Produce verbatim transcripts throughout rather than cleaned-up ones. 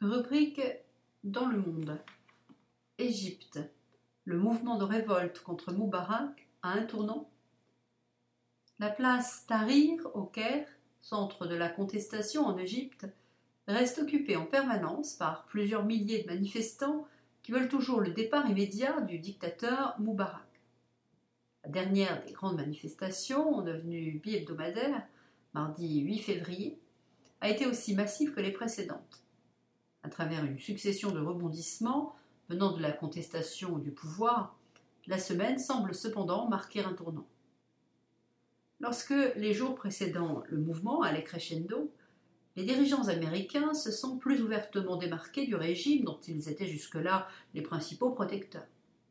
Rubrique dans le monde. Égypte. Le mouvement de révolte contre Moubarak a un tournant. La place Tahrir au Caire, centre de la contestation en Égypte, reste occupée en permanence par plusieurs milliers de manifestants qui veulent toujours le départ immédiat du dictateur Moubarak. La dernière des grandes manifestations, devenue bi-hebdomadaire, mardi huit février, a été aussi massive que les précédentes. À travers une succession de rebondissements venant de la contestation du pouvoir, la semaine semble cependant marquer un tournant. Lorsque, les jours précédant le mouvement allait crescendo, les dirigeants américains se sont plus ouvertement démarqués du régime dont ils étaient jusque-là les principaux protecteurs.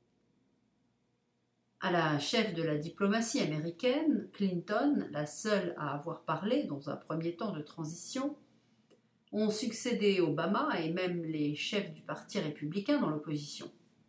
À la chef de la diplomatie américaine, Clinton, la seule à avoir parlé dans un premier temps de transition, ont succédé Obama et même les chefs du parti républicain dans l'opposition.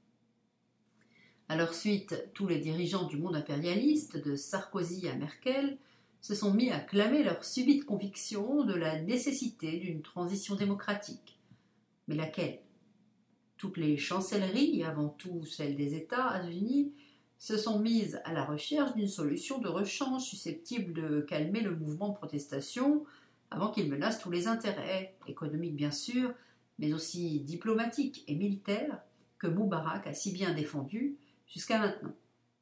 À leur suite, tous les dirigeants du monde impérialiste, de Sarkozy à Merkel, se sont mis à clamer leur subite conviction de la nécessité d'une transition démocratique. Mais laquelle ? Toutes les chancelleries, avant tout celles des États-Unis, se sont mises à la recherche d'une solution de rechange susceptible de calmer le mouvement de protestation avant qu'il menace tous les intérêts, économiques bien sûr, mais aussi diplomatiques et militaires, que Moubarak a si bien défendus jusqu'à maintenant.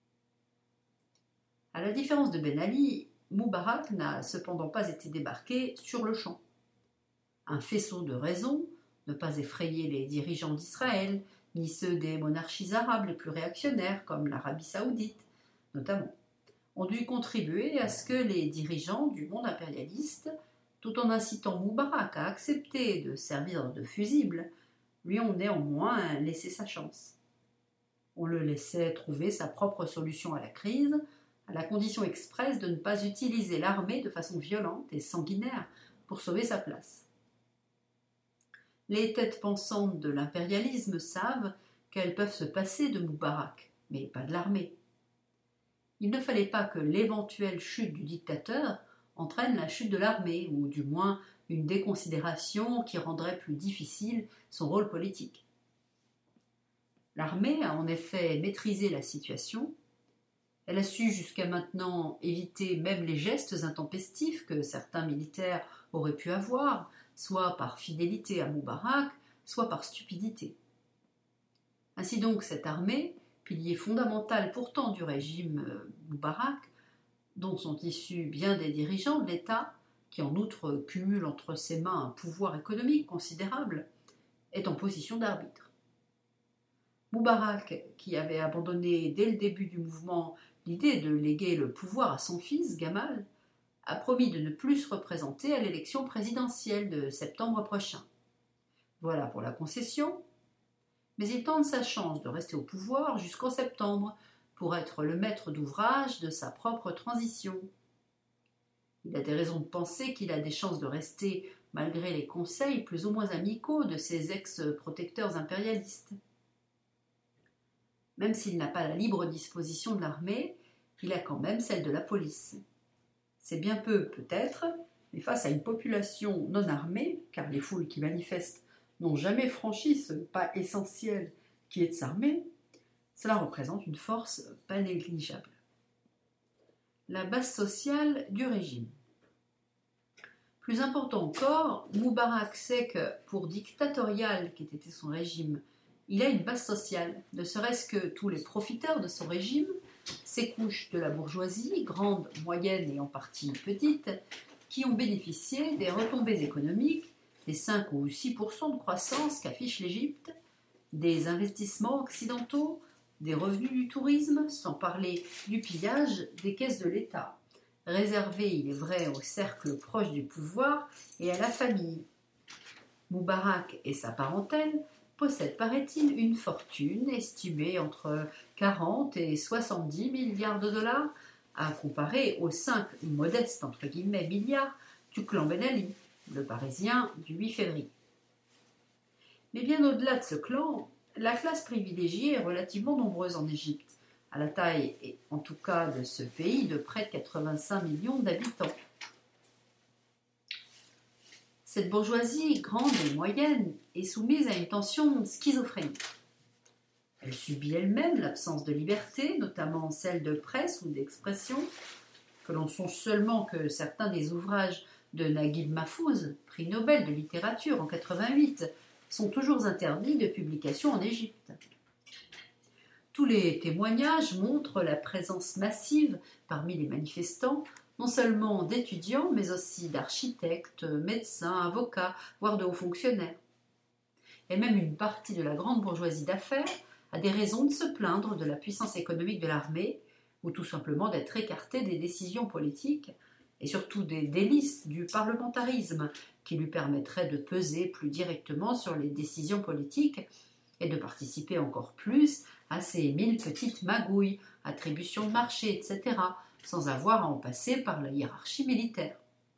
À la différence de Ben Ali, Moubarak n'a cependant pas été débarqué sur le champ. Un faisceau de raisons, ne pas effrayer les dirigeants d'Israël, ni ceux des monarchies arabes les plus réactionnaires, comme l'Arabie saoudite notamment, ont dû contribuer à ce que les dirigeants du monde impérialiste, tout en incitant Moubarak à accepter de servir de fusible, lui ont néanmoins laissé sa chance. On le laissait trouver sa propre solution à la crise, à la condition expresse de ne pas utiliser l'armée de façon violente et sanguinaire pour sauver sa place. Les têtes pensantes de l'impérialisme savent qu'elles peuvent se passer de Moubarak, mais pas de l'armée. Il ne fallait pas que l'éventuelle chute du dictateur entraîne la chute de l'armée, ou du moins une déconsidération qui rendrait plus difficile son rôle politique. L'armée a en effet maîtrisé la situation. Elle a su jusqu'à maintenant éviter même les gestes intempestifs que certains militaires auraient pu avoir, soit par fidélité à Moubarak, soit par stupidité. Ainsi donc, cette armée, pilier fondamental pourtant du régime Moubarak, dont sont issus bien des dirigeants de l'État, qui en outre cumulent entre ses mains un pouvoir économique considérable, est en position d'arbitre. Moubarak, qui avait abandonné dès le début du mouvement l'idée de léguer le pouvoir à son fils, Gamal, a promis de ne plus se représenter à l'élection présidentielle de septembre prochain. Voilà pour la concession, mais il tente sa chance de rester au pouvoir jusqu'en septembre pour être le maître d'ouvrage de sa propre transition. Il a des raisons de penser qu'il a des chances de rester malgré les conseils plus ou moins amicaux de ses ex-protecteurs impérialistes. Même s'il n'a pas la libre disposition de l'armée, il a quand même celle de la police. C'est bien peu, peut-être, mais face à une population non armée, car les foules qui manifestent n'ont jamais franchi ce pas essentiel qui est de s'armer, cela représente une force pas négligeable. La base sociale du régime. Plus important encore, Moubarak sait que, pour dictatorial qu'ait été son régime, il a une base sociale, ne serait-ce que tous les profiteurs de son régime, ces couches de la bourgeoisie, grandes, moyennes et en partie petites, qui ont bénéficié des retombées économiques, des cinq ou six pour cent de croissance qu'affiche l'Égypte, des investissements occidentaux, des revenus du tourisme, sans parler du pillage des caisses de l'État, réservé, il est vrai, au cercle proche du pouvoir et à la famille. Moubarak et sa parentèle possèdent, paraît-il, une fortune estimée entre quarante et soixante-dix milliards de dollars, à comparer aux cinq modestes entre guillemets milliards du clan Ben Ali, le Parisien du huit février. Mais bien au-delà de ce clan, la classe privilégiée est relativement nombreuse en Égypte, à la taille, et en tout cas de ce pays, de près de quatre-vingt-cinq millions d'habitants. Cette bourgeoisie, grande et moyenne, est soumise à une tension schizophrénique. Elle subit elle-même l'absence de liberté, notamment celle de presse ou d'expression, que l'on songe seulement que certains des ouvrages de Naguib Mahfouz, prix Nobel de littérature en quatre-vingt-huit, sont toujours interdits de publication en Égypte. Tous les témoignages montrent la présence massive parmi les manifestants, non seulement d'étudiants, mais aussi d'architectes, médecins, avocats, voire de hauts fonctionnaires. Et même une partie de la grande bourgeoisie d'affaires a des raisons de se plaindre de la puissance économique de l'armée, ou tout simplement d'être écartée des décisions politiques, et surtout des délices du parlementarisme, qui lui permettraient de peser plus directement sur les décisions politiques et de participer encore plus à ces mille petites magouilles, attributions de marché, et cetera, sans avoir à en passer par la hiérarchie militaire.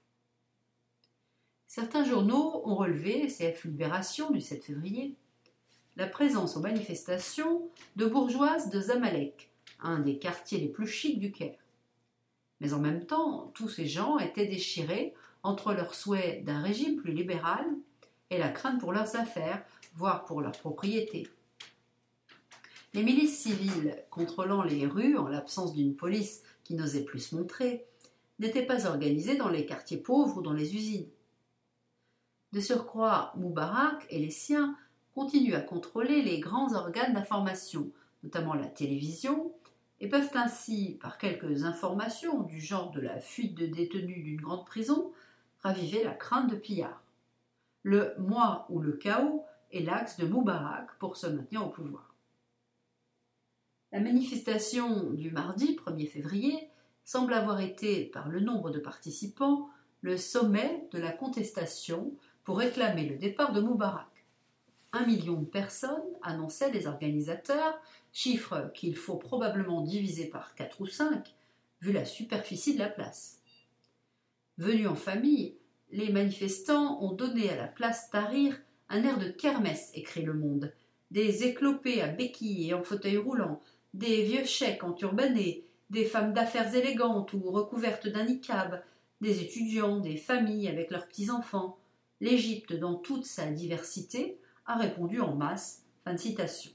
Certains journaux ont relevé, C F Libération du sept février, la présence aux manifestations de bourgeoises de Zamalek, un des quartiers les plus chics du Caire. Mais en même temps, tous ces gens étaient déchirés entre leur souhait d'un régime plus libéral et la crainte pour leurs affaires, voire pour leurs propriétés. Les milices civiles, contrôlant les rues en l'absence d'une police qui n'osait plus se montrer, n'étaient pas organisées dans les quartiers pauvres ou dans les usines. De surcroît, Moubarak et les siens continuent à contrôler les grands organes d'information, notamment la télévision, et peuvent ainsi, par quelques informations du genre de la fuite de détenus d'une grande prison, raviver la crainte de pillards. Le « moi » ou le chaos est l'axe de Moubarak pour se maintenir au pouvoir. La manifestation du mardi premier février semble avoir été, par le nombre de participants, le sommet de la contestation pour réclamer le départ de Moubarak. Un million de personnes, annonçaient les organisateurs, chiffre qu'il faut probablement diviser par quatre ou cinq, vu la superficie de la place. Venus en famille, les manifestants ont donné à la place Tahrir un air de kermesse, écrit Le Monde. Des éclopés à béquilles et en fauteuil roulant, des vieux cheiks enturbanés, des femmes d'affaires élégantes ou recouvertes d'un niqab, des étudiants, des familles avec leurs petits-enfants. L'Égypte, dans toute sa diversité, a répondu en masse. Fin de citation.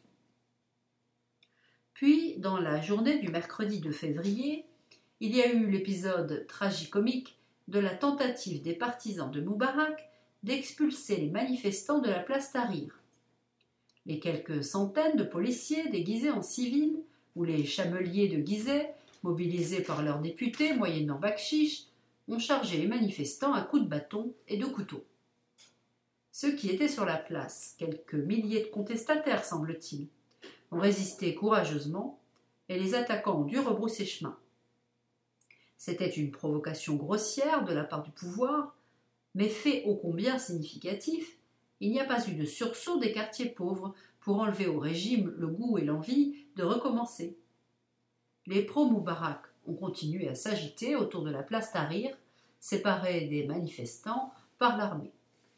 Puis, dans la journée du mercredi deux février, il y a eu l'épisode tragicomique de la tentative des partisans de Moubarak d'expulser les manifestants de la place Tahrir. Les quelques centaines de policiers déguisés en civils ou les chameliers de Gizeh, mobilisés par leurs députés moyennant bakchiche, ont chargé les manifestants à coups de bâton et de couteau. Ceux qui étaient sur la place, quelques milliers de contestataires semble-t-il, ont résisté courageusement et les attaquants ont dû rebrousser chemin. C'était une provocation grossière de la part du pouvoir, mais fait ô combien significatif, il n'y a pas eu de sursaut des quartiers pauvres pour enlever au régime le goût et l'envie de recommencer. Les pro-Moubarak ont continué à s'agiter autour de la place Tahrir, séparés des manifestants par l'armée.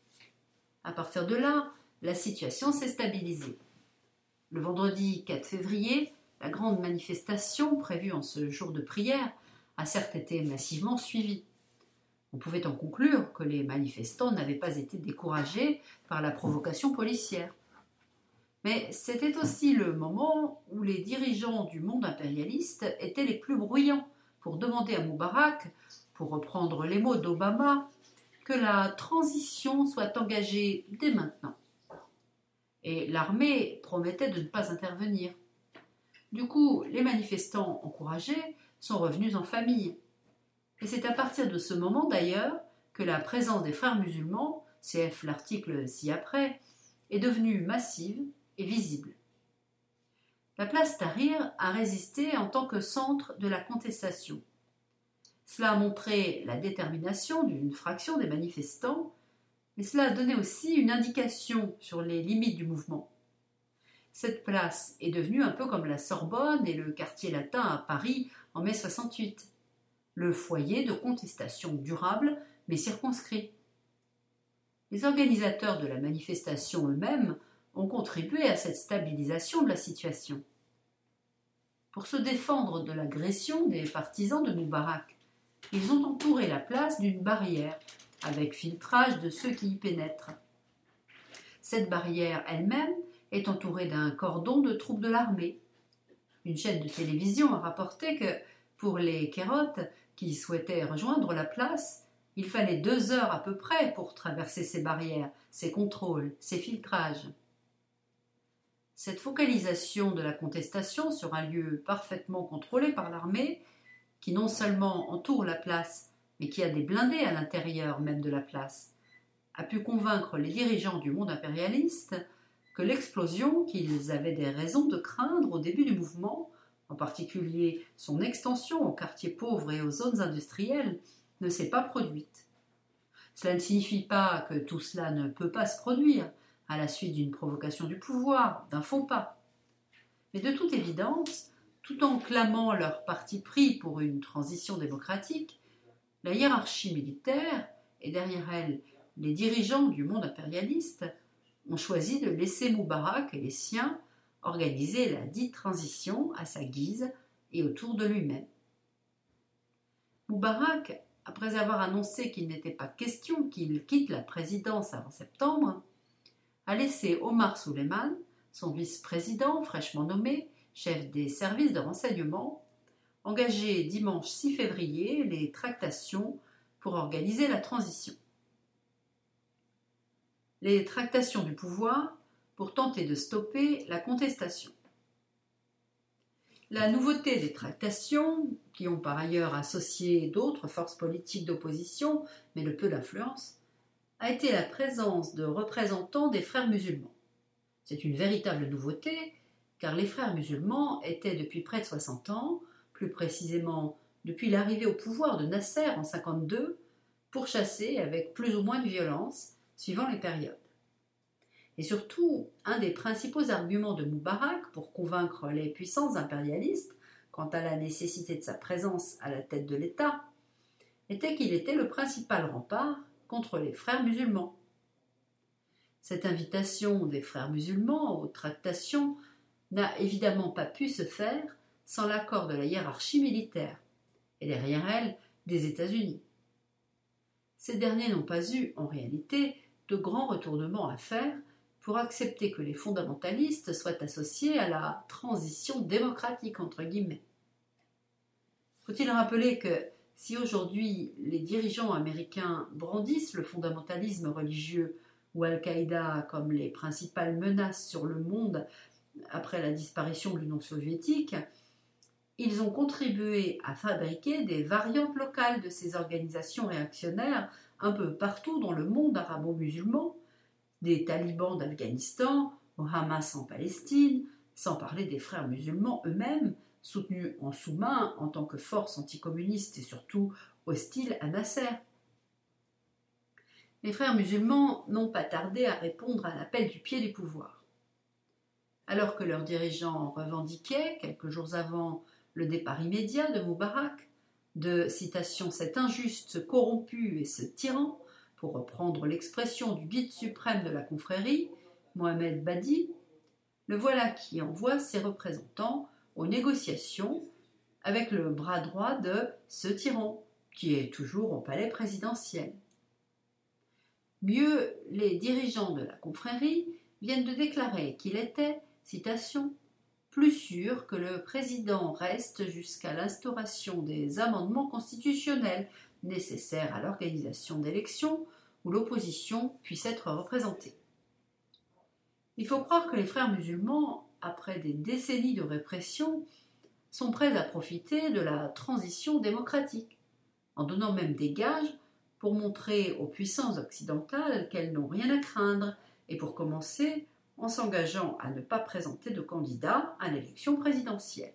À partir de là, la situation s'est stabilisée. Le vendredi quatre février, la grande manifestation prévue en ce jour de prière a certes été massivement suivie. On pouvait en conclure que les manifestants n'avaient pas été découragés par la provocation policière. Mais c'était aussi le moment où les dirigeants du monde impérialiste étaient les plus bruyants pour demander à Moubarak, pour reprendre les mots d'Obama, que la transition soit engagée dès maintenant. Et l'armée promettait de ne pas intervenir. Du coup, les manifestants encouragés sont revenus en famille. Et c'est à partir de ce moment d'ailleurs que la présence des frères musulmans, C F l'article ci-après, est devenue massive et visible. La place Tahrir a résisté en tant que centre de la contestation. Cela a montré la détermination d'une fraction des manifestants, mais cela a donné aussi une indication sur les limites du mouvement. Cette place est devenue un peu comme la Sorbonne et le quartier latin à Paris en mai soixante-huit, le foyer de contestation durable mais circonscrit. Les organisateurs de la manifestation eux-mêmes ont contribué à cette stabilisation de la situation. Pour se défendre de l'agression des partisans de Moubarak, ils ont entouré la place d'une barrière, avec filtrage de ceux qui y pénètrent. Cette barrière elle-même est entourée d'un cordon de troupes de l'armée. Une chaîne de télévision a rapporté que, pour les Kérotes qui souhaitaient rejoindre la place, il fallait deux heures à peu près pour traverser ces barrières, ces contrôles, ces filtrages. Cette focalisation de la contestation sur un lieu parfaitement contrôlé par l'armée, qui non seulement entoure la place, mais qui a des blindés à l'intérieur même de la place, a pu convaincre les dirigeants du monde impérialiste que l'explosion qu'ils avaient des raisons de craindre au début du mouvement, en particulier son extension aux quartiers pauvres et aux zones industrielles, ne s'est pas produite. Cela ne signifie pas que tout cela ne peut pas se produire à la suite d'une provocation du pouvoir, d'un faux pas. Mais de toute évidence, tout en clamant leur parti pris pour une transition démocratique, la hiérarchie militaire, et derrière elle les dirigeants du monde impérialiste, ont choisi de laisser Moubarak et les siens organiser la dite transition à sa guise et autour de lui-même. Moubarak, après avoir annoncé qu'il n'était pas question qu'il quitte la présidence avant septembre, a laissé Omar Suleiman, son vice-président fraîchement nommé, chef des services de renseignement, engager dimanche six février les tractations pour organiser la transition. Les tractations du pouvoir pour tenter de stopper la contestation. La nouveauté des tractations, qui ont par ailleurs associé d'autres forces politiques d'opposition, mais de peu d'influence, a été la présence de représentants des frères musulmans. C'est une véritable nouveauté, car les frères musulmans étaient depuis près de soixante ans, plus précisément depuis l'arrivée au pouvoir de Nasser en cinquante-deux, pourchassés avec plus ou moins de violence, suivant les périodes. Et surtout, un des principaux arguments de Moubarak pour convaincre les puissances impérialistes quant à la nécessité de sa présence à la tête de l'État était qu'il était le principal rempart contre les frères musulmans. Cette invitation des frères musulmans aux tractations n'a évidemment pas pu se faire sans l'accord de la hiérarchie militaire, et derrière elle, des États-Unis. Ces derniers n'ont pas eu, en réalité, de grands retournements à faire pour accepter que les fondamentalistes soient associés à la transition démocratique, entre guillemets. Faut-il rappeler que si aujourd'hui les dirigeants américains brandissent le fondamentalisme religieux ou Al-Qaïda comme les principales menaces sur le monde après la disparition de l'Union soviétique, ils ont contribué à fabriquer des variantes locales de ces organisations réactionnaires un peu partout dans le monde arabo-musulman, des talibans d'Afghanistan au Hamas en Palestine, sans parler des frères musulmans eux-mêmes, soutenus en sous-main en tant que force anticommuniste et surtout hostile à Nasser. Les frères musulmans n'ont pas tardé à répondre à l'appel du pied du pouvoir. Alors que leurs dirigeants revendiquaient, quelques jours avant le départ immédiat de Moubarak, de, citation, cet injuste, ce corrompu et ce tyran, pour reprendre l'expression du guide suprême de la confrérie, Mohamed Badi, le voilà qui envoie ses représentants aux négociations avec le bras droit de ce tyran, qui est toujours au palais présidentiel. Mieux, les dirigeants de la confrérie viennent de déclarer qu'il était, citation, plus sûr que le président reste jusqu'à l'instauration des amendements constitutionnels nécessaires à l'organisation d'élections où l'opposition puisse être représentée. Il faut croire que les frères musulmans, après des décennies de répression, sont prêts à profiter de la transition démocratique, en donnant même des gages pour montrer aux puissances occidentales qu'elles n'ont rien à craindre et pour commencer en s'engageant à ne pas présenter de candidat à l'élection présidentielle.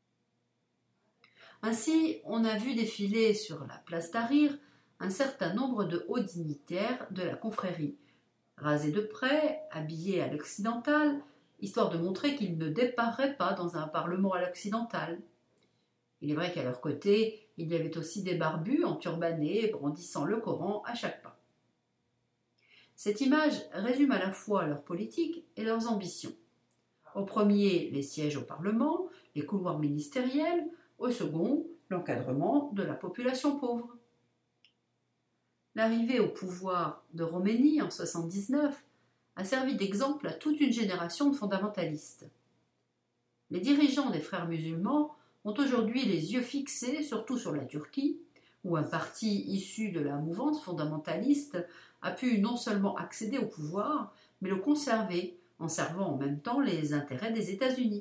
Ainsi, on a vu défiler sur la place Tahrir un certain nombre de hauts dignitaires de la confrérie, rasés de près, habillés à l'occidental, histoire de montrer qu'ils ne déparaient pas dans un parlement à l'occidental. Il est vrai qu'à leur côté, il y avait aussi des barbus enturbanés brandissant le Coran à chaque pas. Cette image résume à la fois leur politique et leurs ambitions. Au premier, les sièges au Parlement, les couloirs ministériels, au second, l'encadrement de la population pauvre. L'arrivée au pouvoir de Khomeini en soixante-dix-neuf a servi d'exemple à toute une génération de fondamentalistes. Les dirigeants des Frères musulmans ont aujourd'hui les yeux fixés surtout sur la Turquie, où un parti issu de la mouvance fondamentaliste a pu non seulement accéder au pouvoir, mais le conserver en servant en même temps les intérêts des États-Unis.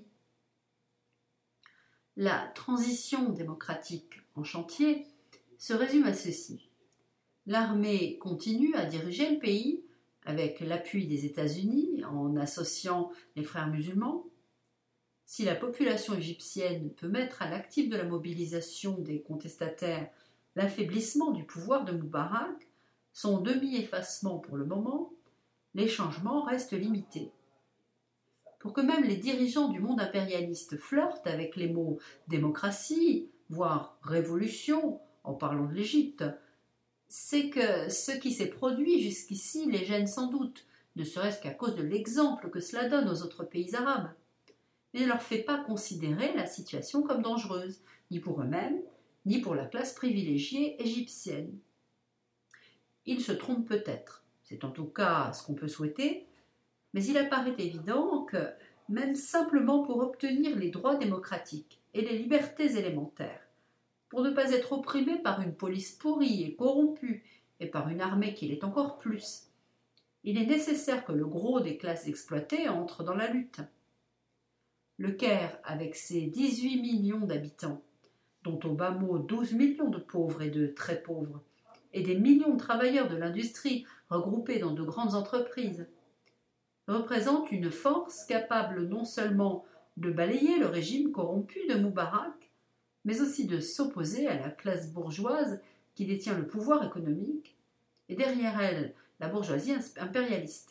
La transition démocratique en chantier se résume à ceci. L'armée continue à diriger le pays avec l'appui des États-Unis en associant les Frères musulmans. Si la population égyptienne peut mettre à l'actif de la mobilisation des contestataires l'affaiblissement du pouvoir de Moubarak, son demi-effacement pour le moment, les changements restent limités. Pour que même les dirigeants du monde impérialiste flirtent avec les mots démocratie, voire révolution, en parlant de l'Égypte, c'est que ce qui s'est produit jusqu'ici les gêne sans doute, ne serait-ce qu'à cause de l'exemple que cela donne aux autres pays arabes. Mais ne leur fait pas considérer la situation comme dangereuse, ni pour eux-mêmes, ni pour la classe privilégiée égyptienne. Ils se trompent peut-être, c'est en tout cas ce qu'on peut souhaiter, mais il apparaît évident que, même simplement pour obtenir les droits démocratiques et les libertés élémentaires, pour ne pas être opprimé par une police pourrie et corrompue et par une armée qui l'est encore plus, il est nécessaire que le gros des classes exploitées entre dans la lutte. Le Caire, avec ses dix-huit millions d'habitants, dont au bas mot douze millions de pauvres et de très pauvres, et des millions de travailleurs de l'industrie regroupés dans de grandes entreprises, représente une force capable non seulement de balayer le régime corrompu de Moubarak, mais aussi de s'opposer à la classe bourgeoise qui détient le pouvoir économique, et derrière elle, la bourgeoisie impérialiste.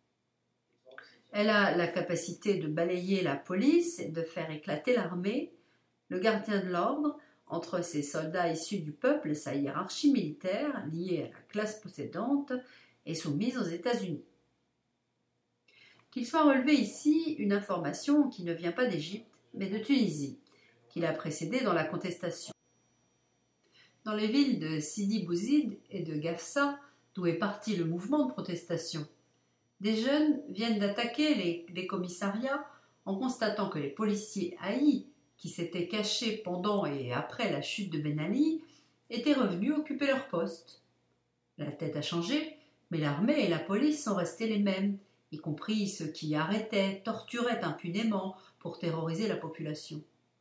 Elle a la capacité de balayer la police et de faire éclater l'armée, le gardien de l'ordre, entre ces soldats issus du peuple et sa hiérarchie militaire liée à la classe possédante et soumise aux États-Unis. Qu'il soit relevé ici une information qui ne vient pas d'Égypte, mais de Tunisie, qui l'a précédée dans la contestation. Dans les villes de Sidi Bouzid et de Gafsa, d'où est parti le mouvement de protestation, des jeunes viennent d'attaquer les, les commissariats en constatant que les policiers haïs, qui s'étaient cachés pendant et après la chute de Ben Ali, étaient revenus occuper leur poste. La tête a changé, mais l'armée et la police sont restés les mêmes, y compris ceux qui arrêtaient, torturaient impunément pour terroriser la population.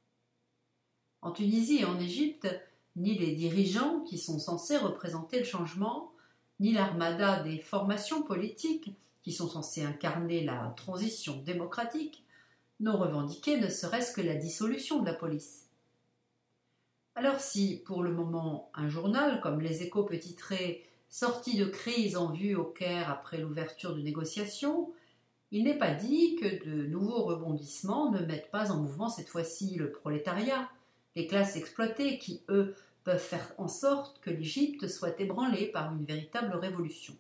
En Tunisie et en Égypte, ni les dirigeants qui sont censés représenter le changement, ni l'armada des formations politiques qui sont censées incarner la transition démocratique, n'ont revendiqué ne serait-ce que la dissolution de la police. Alors si, pour le moment, un journal comme Les Échos peut titrer « Sortie de crise en vue au Caire après l'ouverture de négociations », il n'est pas dit que de nouveaux rebondissements ne mettent pas en mouvement cette fois-ci le prolétariat, les classes exploitées qui, eux, peuvent faire en sorte que l'Égypte soit ébranlée par une véritable révolution.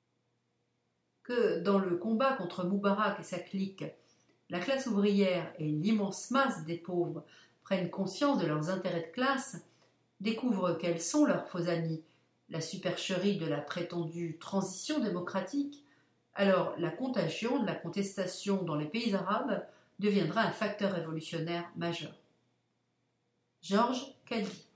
Que dans le combat contre Moubarak et sa clique, la classe ouvrière et l'immense masse des pauvres prennent conscience de leurs intérêts de classe, découvrent quels sont leurs faux amis, la supercherie de la prétendue transition démocratique, alors la contagion de la contestation dans les pays arabes deviendra un facteur révolutionnaire majeur. Georges Cady.